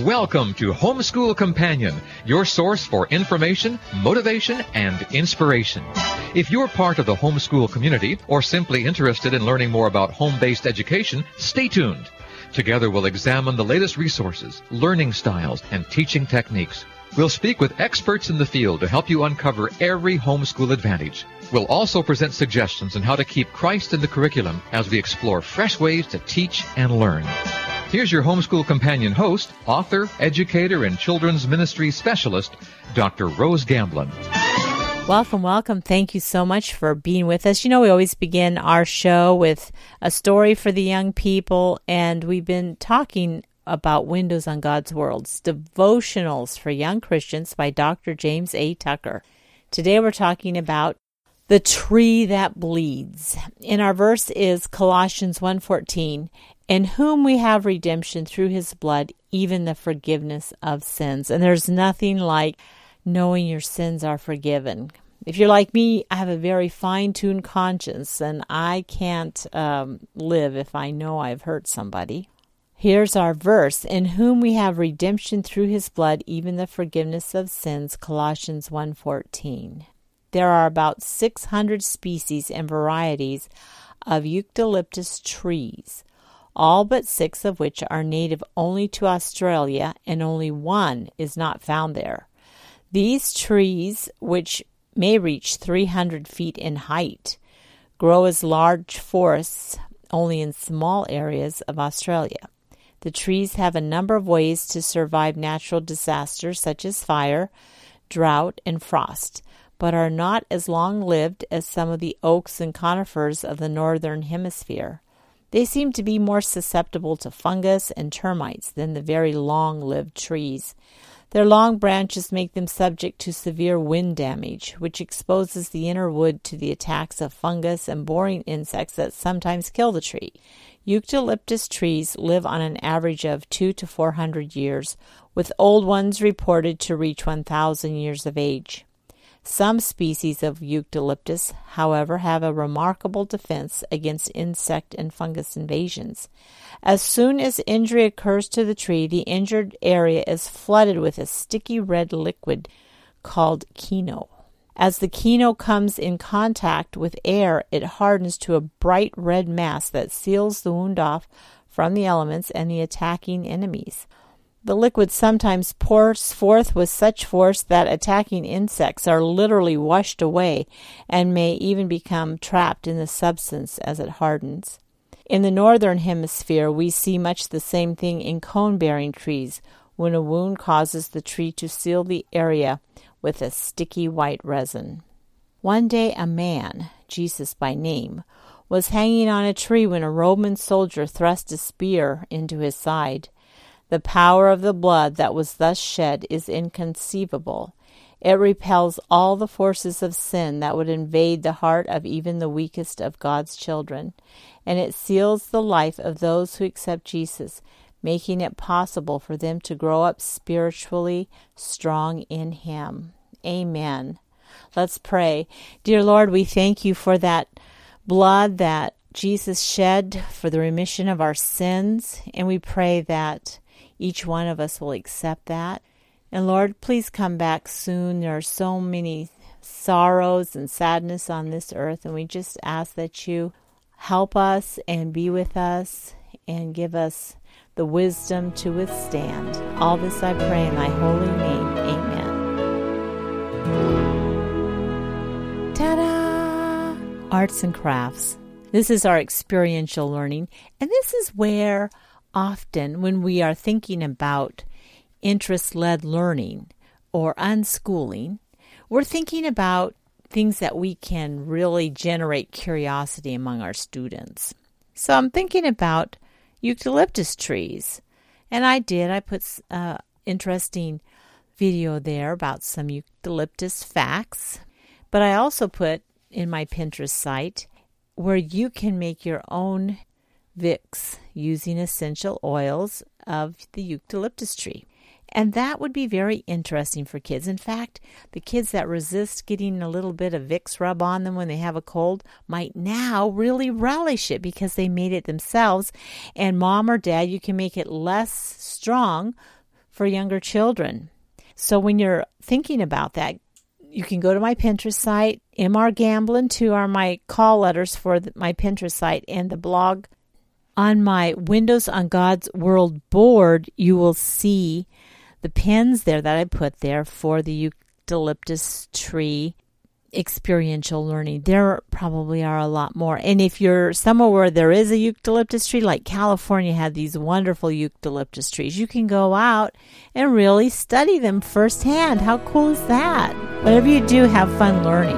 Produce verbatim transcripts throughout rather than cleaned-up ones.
Welcome to Homeschool Companion, your source for information, motivation, and inspiration. If you're part of the homeschool community or simply interested in learning more about home-based education, stay tuned. Together we'll examine the latest resources, learning styles, and teaching techniques. We'll speak with experts in the field to help you uncover every homeschool advantage. We'll also present suggestions on how to keep Christ in the curriculum as we explore fresh ways to teach and learn. Here's your Homeschool Companion host, author, educator, and children's ministry specialist, Doctor Rose Gamblin. Welcome, welcome. Thank you so much for being with us. You know, we always begin our show with a story for the young people, and we've been talking about Windows on God's Worlds, devotionals for young Christians by Doctor James A. Tucker. Today we're talking about the tree that bleeds. And our verse is Colossians one fourteen, in whom we have redemption through his blood, even the forgiveness of sins. And there's nothing like knowing your sins are forgiven. If you're like me, I have a very fine-tuned conscience, and I can't um, live if I know I've hurt somebody. Here's our verse, in whom we have redemption through his blood, even the forgiveness of sins, Colossians one fourteen. There are about six hundred species and varieties of eucalyptus trees, all but six of which are native only to Australia, and only one is not found there. These trees, which may reach three hundred feet in height, grow as large forests only in small areas of Australia. The trees have a number of ways to survive natural disasters such as fire, drought, and frost, but are not as long-lived as some of the oaks and conifers of the northern hemisphere. They seem to be more susceptible to fungus and termites than the very long-lived trees. Their long branches make them subject to severe wind damage, which exposes the inner wood to the attacks of fungus and boring insects that sometimes kill the tree. Eucalyptus trees live on an average of two to four hundred years, with old ones reported to reach one thousand years of age. Some species of eucalyptus, however, have a remarkable defense against insect and fungus invasions. As soon as injury occurs to the tree, the injured area is flooded with a sticky red liquid called kino. As the kino comes in contact with air, it hardens to a bright red mass that seals the wound off from the elements and the attacking enemies. The liquid sometimes pours forth with such force that attacking insects are literally washed away and may even become trapped in the substance as it hardens. In the northern hemisphere, we see much the same thing in cone-bearing trees when a wound causes the tree to seal the area with a sticky white resin. One day a man, Jesus by name, was hanging on a tree when a Roman soldier thrust a spear into his side. The power of the blood that was thus shed is inconceivable. It repels all the forces of sin that would invade the heart of even the weakest of God's children, and it seals the life of those who accept Jesus, making it possible for them to grow up spiritually strong in Him. Amen. Let's pray. Dear Lord, we thank you for that blood that Jesus shed for the remission of our sins, and we pray that each one of us will accept that. And Lord, please come back soon. There are so many sorrows and sadness on this earth, and we just ask that you help us and be with us and give us the wisdom to withstand. All this I pray in thy holy name. Amen. Ta-da! Arts and crafts. This is our experiential learning, and this is where often when we are thinking about interest-led learning or unschooling, we're thinking about things that we can really generate curiosity among our students. So I'm thinking about eucalyptus trees, and I did. I put an interesting video there about some eucalyptus facts, but I also put in my Pinterest site where you can make your own Vicks using essential oils of the eucalyptus tree. And that would be very interesting for kids. In fact, the kids that resist getting a little bit of Vicks rub on them when they have a cold might now really relish it because they made it themselves. And mom or dad, you can make it less strong for younger children. So when you're thinking about that, you can go to my Pinterest site. M R Gamblin, too, are my call letters for the, my Pinterest site, and the blog. On my Windows on God's World board, you will see the pins there that I put there for the eucalyptus tree experiential learning. There probably are a lot more. And if you're somewhere where there is a eucalyptus tree, like California had these wonderful eucalyptus trees, you can go out and really study them firsthand. How cool is that? Whatever you do, have fun learning.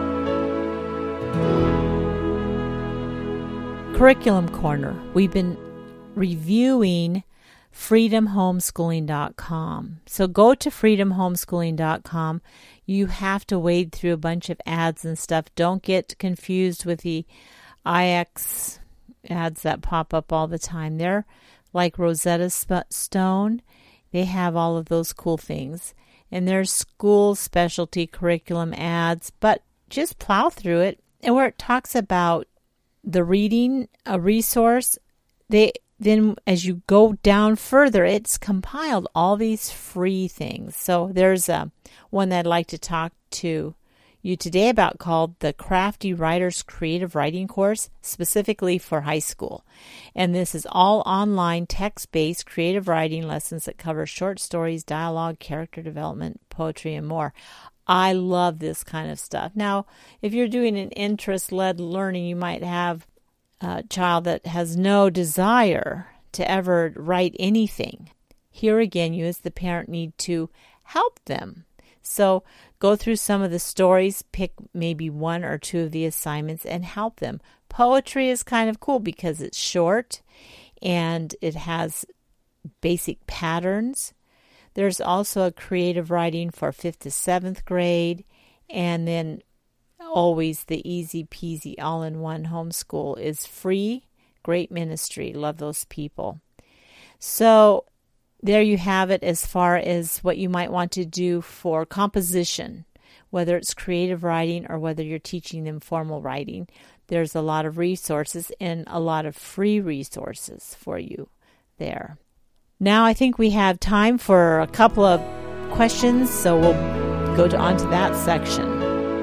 Curriculum Corner. We've been reviewing freedom homeschooling dot com. So go to freedom homeschooling dot com. You have to wade through a bunch of ads and stuff. Don't get confused with the I X ads that pop up all the time. They're like Rosetta Stone. They have all of those cool things. And there's school specialty curriculum ads, but just plow through it. And where it talks about the reading, a resource, they then as you go down further, it's compiled all these free things. So there's a one that I'd like to talk to you today about called the Crafty Writer's Creative Writing Course, specifically for high school. And this is all online, text-based creative writing lessons that cover short stories, dialogue, character development, poetry, and more. I love this kind of stuff. Now, if you're doing an interest-led learning, you might have a child that has no desire to ever write anything. Here again, you as the parent need to help them. So go through some of the stories, pick maybe one or two of the assignments and help them. Poetry is kind of cool because it's short and it has basic patterns. There's also a creative writing for fifth to seventh grade, and then always the easy peasy all-in-one homeschool is free. Great ministry. Love those people. So there you have it as far as what you might want to do for composition, whether it's creative writing or whether you're teaching them formal writing. There's a lot of resources and a lot of free resources for you there. Now I think we have time for a couple of questions, so we'll go to, on to that section.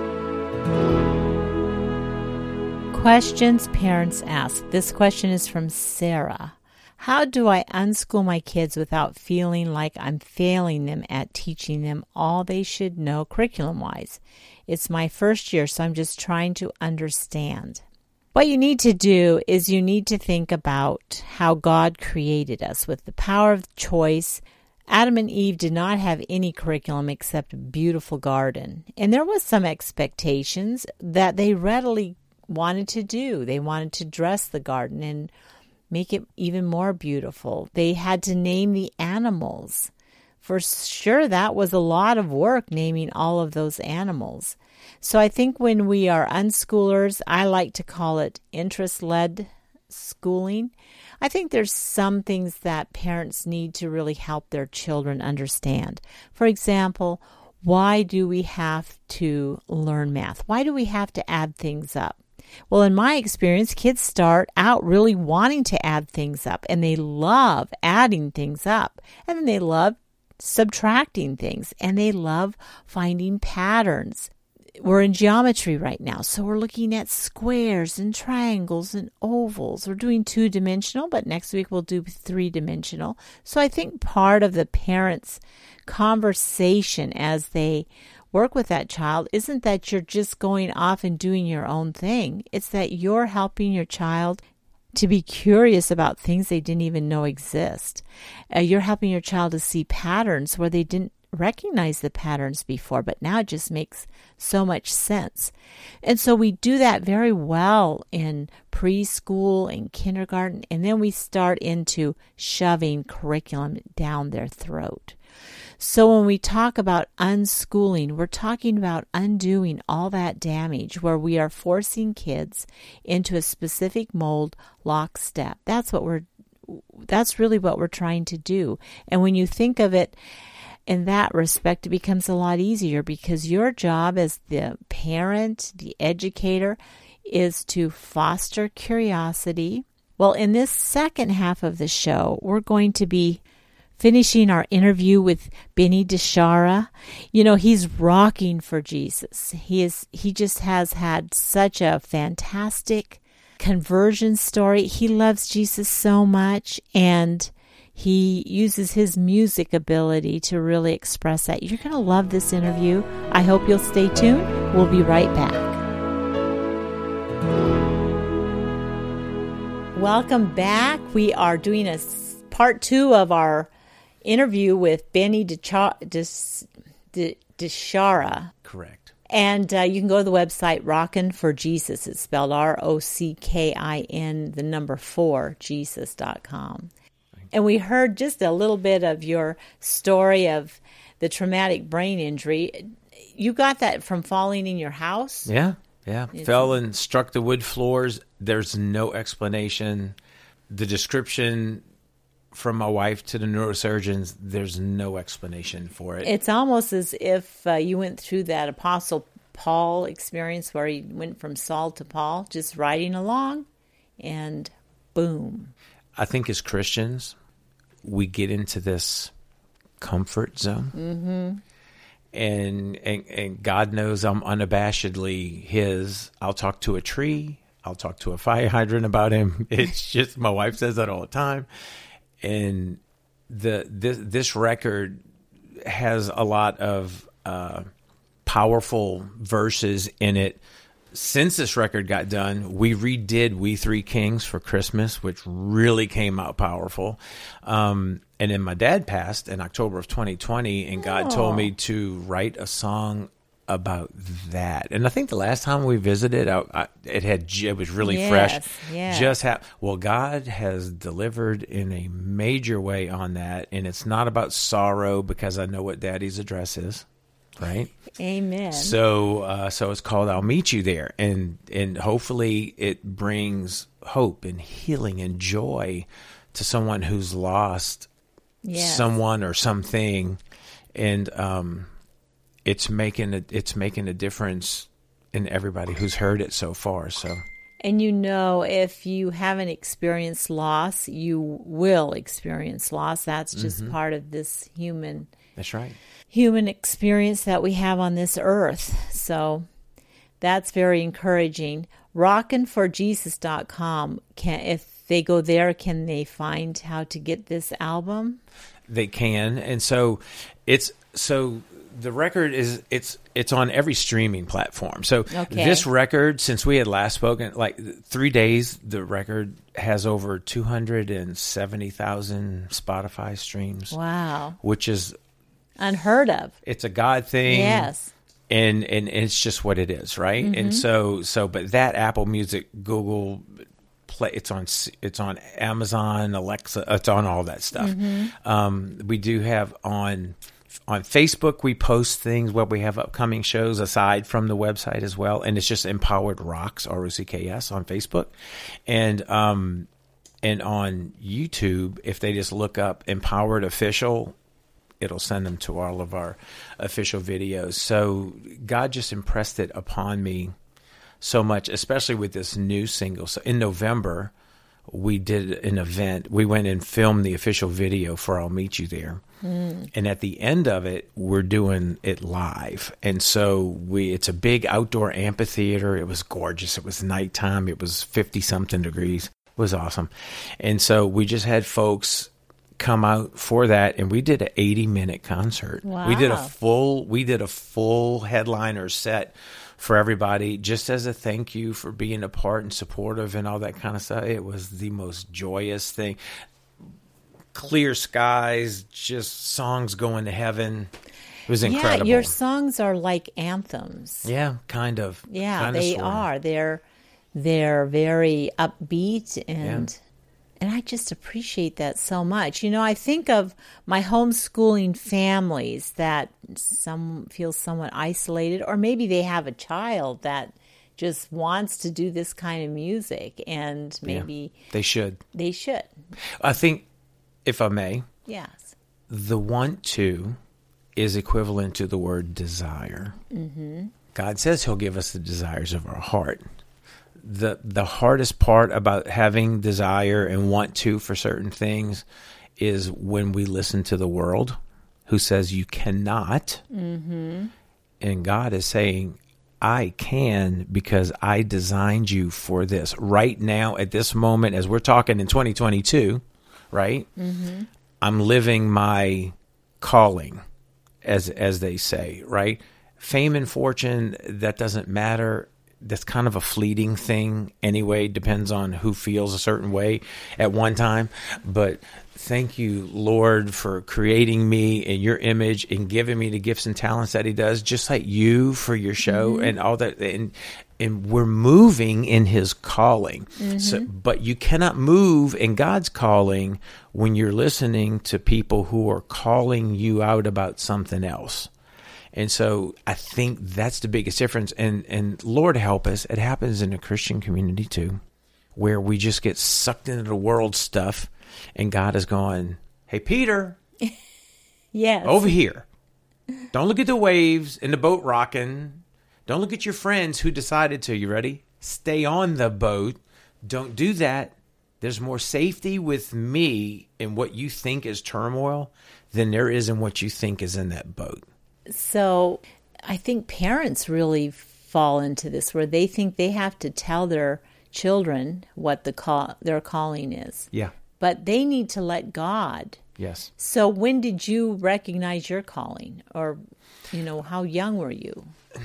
Questions parents ask. This question is from Sarah. How do I unschool my kids without feeling like I'm failing them at teaching them all they should know curriculum-wise? It's my first year, so I'm just trying to understand. What you need to do is you need to think about how God created us with the power of choice. Adam and Eve did not have any curriculum except a beautiful garden. And there was some expectations that they readily wanted to do. They wanted to dress the garden and make it even more beautiful. They had to name the animals. For sure, that was a lot of work, naming all of those animals. So I think when we are unschoolers, I like to call it interest-led schooling. I think there's some things that parents need to really help their children understand. For example, why do we have to learn math? Why do we have to add things up? Well, in my experience, kids start out really wanting to add things up, and they love adding things up, and then they love subtracting things, and they love finding patterns. We're in geometry right now, so we're looking at squares and triangles and ovals. We're doing two-dimensional, but next week we'll do three-dimensional. So I think part of the parents' conversation as they work with that child isn't that you're just going off and doing your own thing. It's that you're helping your child to be curious about things they didn't even know exist. Uh, you're helping your child to see patterns where they didn't recognize the patterns before, but now it just makes so much sense. And so we do that very well in preschool and kindergarten, and then we start into shoving curriculum down their throat. So when we talk about unschooling, we're talking about undoing all that damage where we are forcing kids into a specific mold lockstep. That's what we're that's really what we're trying to do. And when you think of it in that respect, it becomes a lot easier because your job as the parent, the educator, is to foster curiosity. Well, in this second half of the show, we're going to be finishing our interview with Benny DeShara. You know, he's rocking for Jesus. He is. He just has had such a fantastic conversion story. He loves Jesus so much, and he uses his music ability to really express that. You're going to love this interview. I hope you'll stay tuned. We'll be right back. Welcome back. We are doing a part two of our interview with Benny DeShara. Correct. And uh, you can go to the website Rockin' for Jesus. It's spelled R O C K I N, the number four, Jesus dot com. And we heard just a little bit of your story of the traumatic brain injury. You got that from falling in your house? Yeah, yeah. It's Fell and struck the wood floors. There's no explanation. The description from my wife to the neurosurgeons, there's no explanation for it. It's almost as if uh, you went through that Apostle Paul experience where he went from Saul to Paul, just riding along, and boom. I think as Christians, we get into this comfort zone. Mm-hmm. And, and and God knows I'm unabashedly his. I'll talk to a tree. I'll talk to a fire hydrant about him. It's just, my wife says that all the time. And the this, this record has a lot of uh, powerful verses in it. Since this record got done, we redid We Three Kings for Christmas, which really came out powerful. Um, and then my dad passed in October of twenty twenty, and God Oh. told me to write a song about that. And I think the last time we visited, I, I, it had j- it was really Yes, fresh. yes. Just ha- well, God has delivered in a major way on that, and it's not about sorrow because I know what Daddy's address is, right? Amen. So, uh, so it's called "I'll Meet You There," and and hopefully it brings hope and healing and joy to someone who's lost Yes. someone or something, and um, it's making a, it's making a difference in everybody who's heard it so far. So, And you know, if you haven't experienced loss, you will experience loss. That's just Mm-hmm. part of this human that's right. human experience that we have on this earth. So that's very encouraging. Rockin' for Jesus dot com. Can if they go there, can they find how to get this album? They can, and so it's so the record is it's it's on every streaming platform. So Okay. this record, since we had last spoken, like three days, the record has over two hundred and seventy thousand Spotify streams. Wow. Which is Unheard of. it's a God thing. Yes. And and it's just what it is, right? Mm-hmm. And so so but that Apple Music, Google Play, it's on it's on Amazon, Alexa, it's on all that stuff. Mm-hmm. Um, we do have on on Facebook, we post things where we have upcoming shows aside from the website as well, and it's just Empowered Rocks, R O C K S, on Facebook, and um and on YouTube, if they just look up Empowered Official, it'll send them to all of our official videos. So God just impressed it upon me so much, especially with this new single. So in November, we did an event. We went and filmed the official video for I'll Meet You There. Mm. And at the end of it, we're doing it live. And so we it's a big outdoor amphitheater. It was gorgeous. It was nighttime. It was fifty-something degrees. It was awesome. And so we just had folks come out for that, and we did an eighty-minute concert. Wow. We did a full we did a full headliner set for everybody, just as a thank you for being a part and supportive and all that kind of stuff. It was the most joyous thing. Clear skies, just songs going to heaven. It was incredible. Yeah, your songs are like anthems. Yeah, kind of. Yeah, kind of, they sort of. are. They're they're very upbeat, and and I just appreciate that so much. You know, I think of my homeschooling families that some feel somewhat isolated, or maybe they have a child that just wants to do this kind of music, and maybe Yeah, they should. they should. I think, if I may, Yes. the want to is equivalent to the word desire. Mm-hmm. God says he'll give us the desires of our heart. The the hardest part about having desire and want to for certain things is when we listen to the world who says you cannot. Mm-hmm. And God is saying, I can, because I designed you for this. Right now, at this moment, as we're talking in twenty twenty-two, right? Mm-hmm. I'm living my calling, as as they say, right? Fame and fortune, that doesn't matter. That's kind of a fleeting thing anyway. Depends on who feels a certain way at one time. But thank you, Lord, for creating me in your image and giving me the gifts and talents that he does, just like you for your show mm-hmm. and all that. And, and we're moving in his calling. Mm-hmm. So, but you cannot move in God's calling when you're listening to people who are calling you out about something else. And so I think that's the biggest difference. And and Lord help us, it happens in the Christian community too, where we just get sucked into the world stuff, and God is going, hey, Peter, yes, over here. Don't look at the waves and the boat rocking. Don't look at your friends who decided to. You ready? Stay on the boat. Don't do that. There's more safety with me in what you think is turmoil than there is in what you think is in that boat. So I think parents really fall into this, where they think they have to tell their children what the call, their calling is. Yeah. But they need to let God. Yes. So when did you recognize your calling? Or, you know, how young were you?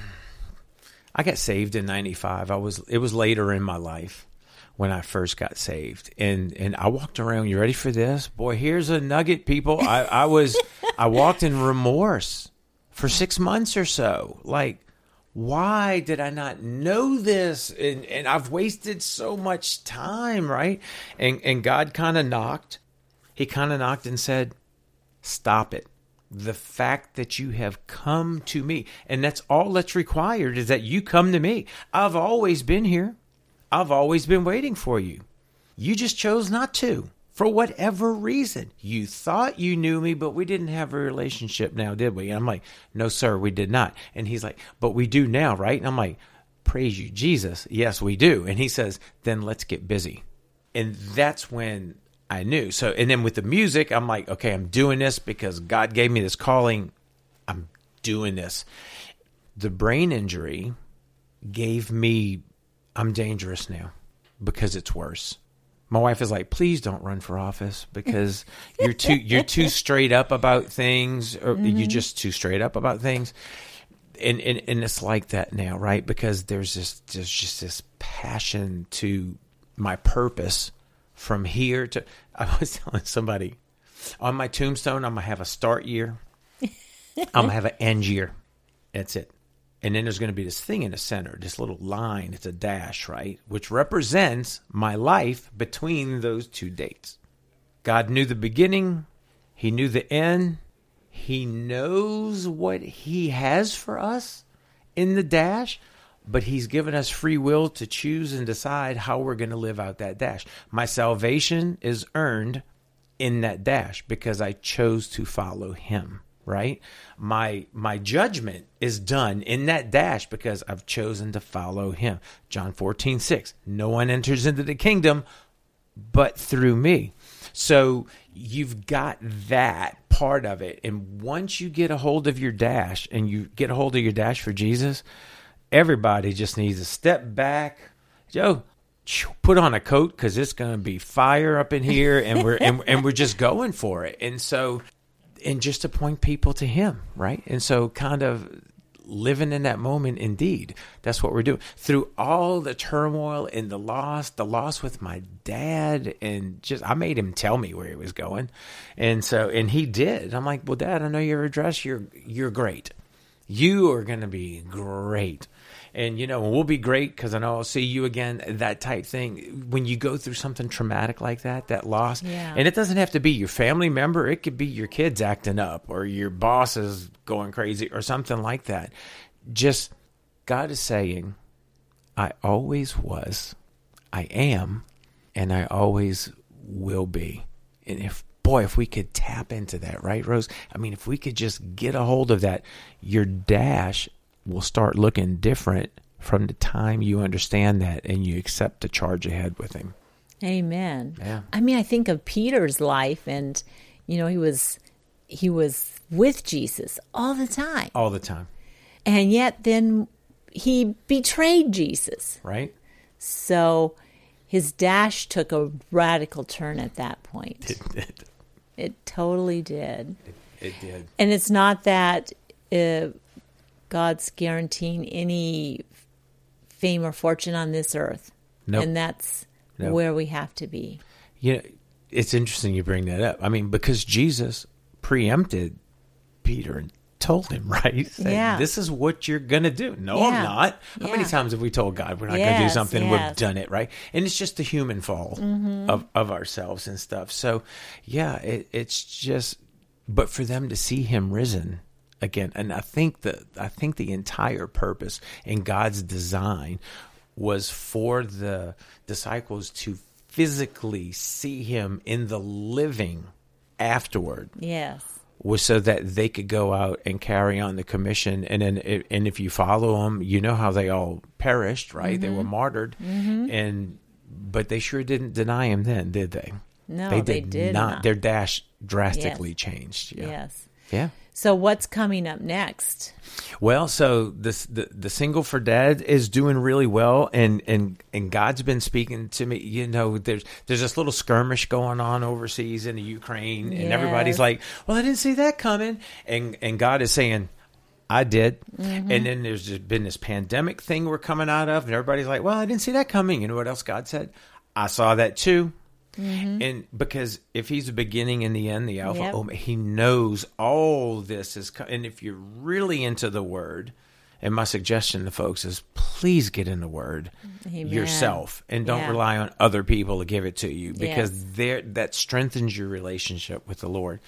I got saved in ninety-five. I was it was later in my life when I first got saved. And and I walked around, you ready for this? Boy, here's a nugget, people. I, I was I walked in remorse for six months or so. Like, why did I not know this? And and I've wasted so much time, right? And and God kind of knocked. He kind of knocked and said, stop it. The fact that you have come to me, and that's all that's required, is that you come to me. I've always been here. I've always been waiting for you. You just chose not to. For whatever reason, you thought you knew me, but we didn't have a relationship now, did we? And I'm like, no, sir, we did not. And he's like, but we do now, right? And I'm like, praise you, Jesus. Yes, we do. And he says, then let's get busy. And that's when I knew. So, and then with the music, I'm like, okay, I'm doing this because God gave me this calling. I'm doing this. The brain injury gave me, I'm dangerous now because it's worse. My wife is like, please don't run for office because you're too you're too straight up about things, or mm-hmm. you're just too straight up about things. And, and and it's like that now, right? Because there's this there's just this passion to my purpose from here to, I was telling somebody, on my tombstone, I'm gonna have a start year. I'm gonna have an end year. That's it. And then there's going to be this thing in the center, this little line. It's a dash, right? Which represents my life between those two dates. God knew the beginning. He knew the end. He knows what he has for us in the dash, but he's given us free will to choose and decide how we're going to live out that dash. My salvation is earned in that dash because I chose to follow him. Right? My my judgment is done in that dash because I've chosen to follow him. John fourteen six. No one enters into the kingdom but through me. So you've got that part of it. And once you get a hold of your dash and you get a hold of your dash for Jesus, everybody just needs to step back. Joe, put on a coat because it's going to be fire up in here, and we're and, and we're just going for it. And so And just to point people to him, right? And so kind of living in that moment, indeed. That's what we're doing. Through all the turmoil and the loss, the loss with my dad, and just, I made him tell me where he was going. And so, and he did. I'm like, well, Dad, I know your address. You're, you're great. You are going to be great. And, you know, we'll be great because I know I'll see you again, that type thing. When you go through something traumatic like that, that loss, yeah. And it doesn't have to be your family member. It could be your kids acting up or your boss is going crazy or something like that. Just God is saying, I always was, I am, and I always will be. And if, boy, if we could tap into that, right, Rose? I mean, if we could just get a hold of that, your dash will start looking different from the time you understand that and you accept the charge ahead with him. Amen. Yeah. I mean, I think of Peter's life, and you know, he was he was with Jesus all the time, All the time. and yet then he betrayed Jesus. Right? So his dash took a radical turn at that point. It did. It totally did. It, it did. And it's not that uh, God's guaranteeing any fame or fortune on this earth. Nope. And that's Nope. where we have to be. You know, it's interesting you bring that up. I mean, because Jesus preempted Peter and told him, right? Said, Yeah. this is what you're going to do. No, Yeah. I'm not. How many Yeah. times have we told God we're not going to do Yes, something? yes. We've done it, right? And it's just the human fall Mm-hmm. of, of ourselves and stuff. So, yeah, it, it's just, but for them to see him risen again, and I think the, I think the entire purpose in God's design was for the disciples to physically see him in the living afterward, Yes. was so that they could go out and carry on the commission. And then, and if you follow them, you know how they all perished, right? Mm-hmm. They were martyred, and but they sure didn't deny him then, did they? No, they they did, did not. not. Their dash drastically changed. Yeah. Yes. Yeah. So what's coming up next? Well, so this the the single for Dad is doing really well, and and and God's been speaking to me. You know, there's there's this little skirmish going on overseas in the Ukraine, and Yes. everybody's like, "Well, I didn't see that coming," and and God is saying, "I did." Mm-hmm. And then there's just been this pandemic thing we're coming out of, and everybody's like, "Well, I didn't see that coming." You know what else God said? I saw that too. Mm-hmm. And because if he's the beginning and the end, the Alpha, Yep. Omega, he knows all this is. Co- and if you're really into the Word, and my suggestion to folks is please get in the Word Amen. yourself, and don't Yeah. rely on other people to give it to you, because Yes. there that strengthens your relationship with the Lord.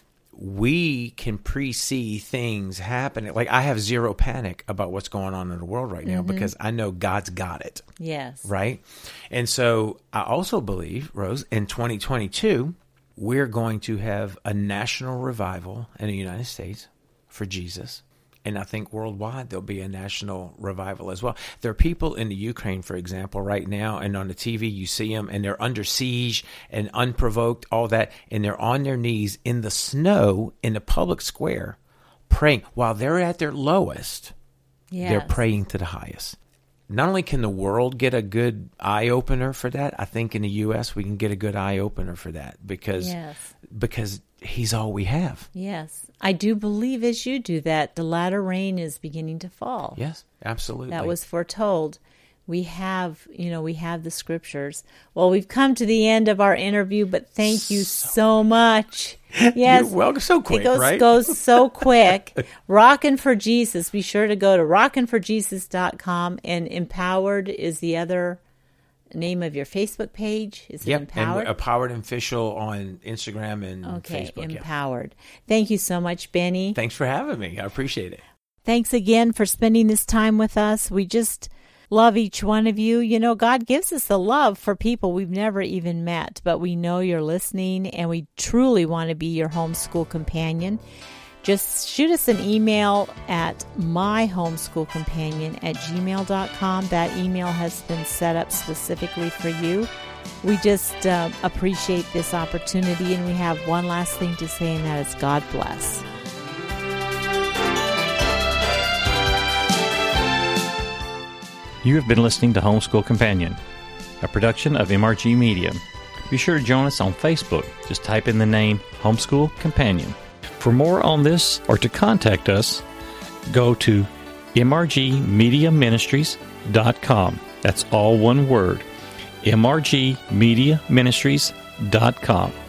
We can pre-see things happening. Like, I have zero panic about what's going on in the world right now, Mm-hmm. because I know God's got it. Yes. Right. And so I also believe, Rose, in twenty twenty-two, we're going to have a national revival in the United States for Jesus. And I think worldwide there'll be a national revival as well. There are people in the Ukraine, for example, right now, and on the T V you see them, and they're under siege and unprovoked, all that, and they're on their knees in the snow in the public square praying. While they're at their lowest, Yes. they're praying to the highest. Not only can the world get a good eye-opener for that, I think in the U S we can get a good eye-opener for that, because Yes. because he's all we have. Yes. I do believe, as you do, that the latter rain is beginning to fall. Yes, absolutely. That was foretold. We have, you know, we have the scriptures. Well, we've come to the end of our interview, but thank you so much. Yes. You're welcome. So quick, it goes, right? goes so quick. Rockin' for Jesus. Be sure to go to rockin for jesus dot com, and Empowered is the other name of your Facebook page. Is it Yep, Empowered? and Empowered Official on Instagram and Okay, Facebook. yeah. Empowered. Thank you so much, Benny. Thanks for having me. I appreciate it. Thanks again for spending this time with us. We just love each one of you. You know, God gives us a love for people we've never even met, but we know you're listening, and we truly want to be your homeschool companion. Just shoot us an email at myhomeschoolcompanion at gmail dot com. That email has been set up specifically for you. We just uh, appreciate this opportunity, and we have one last thing to say, and that is God bless. You have been listening to Homeschool Companion, a production of M R G Media. Be sure to join us on Facebook. Just type in the name Homeschool Companion. For more on this or to contact us, go to m r g media ministries dot com. That's all one word, m r g media ministries dot com.